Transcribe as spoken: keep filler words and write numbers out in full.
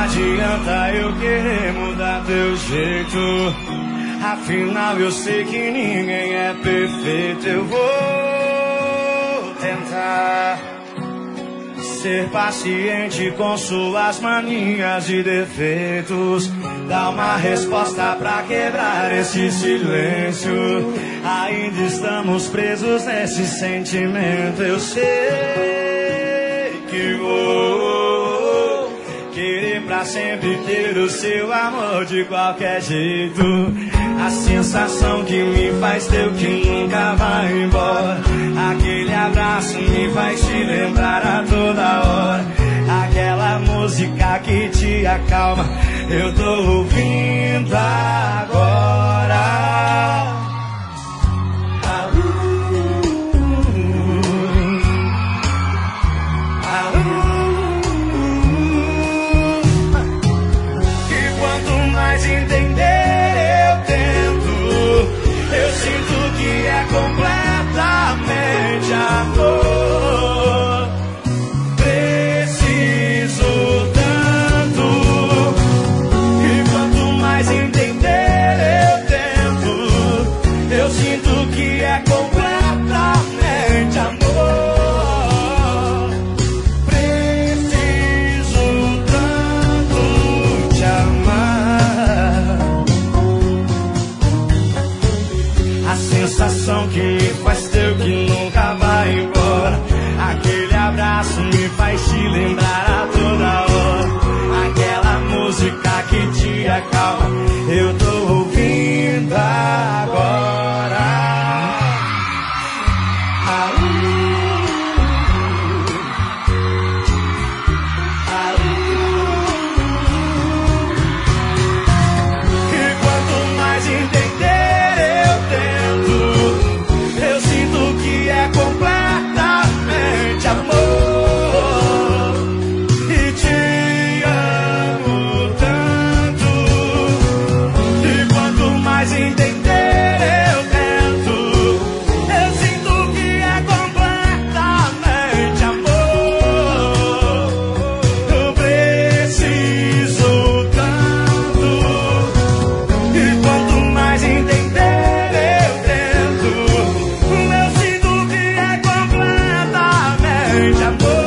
adianta eu querer mudar teu jeito. Afinal eu sei que ninguém é perfeito. Eu vou tentar ser paciente com suas manias e defeitos. Dar uma resposta pra quebrar esse silêncio. Ainda estamos presos nesse sentimento. Eu sei que vou querer pra sempre ter o seu amor de qualquer jeito. A sensação que me faz teu que nunca vai embora. Aquele abraço me faz te lembrar a toda hora. Aquela música que te acalma, eu tô ouvindo agora. Completamente amor. Preciso tanto. E quanto mais entender eu tento, eu sinto que é completamente amor. Preciso tanto te amar. A sensação que me faz teu que nunca vai embora. Aquele abraço me faz te lembrar a toda hora. Aquela música que te acalma, eu tô ouvindo agora. Ah, uh, ah, uh. E quanto mais entender eu tento, eu sinto que é completamente amor. E te amo tanto. E quanto mais entender eu tento, eu sinto que é completamente amor. Eu preciso tanto. E quanto mais entender eu tento, eu sinto que é completamente amor.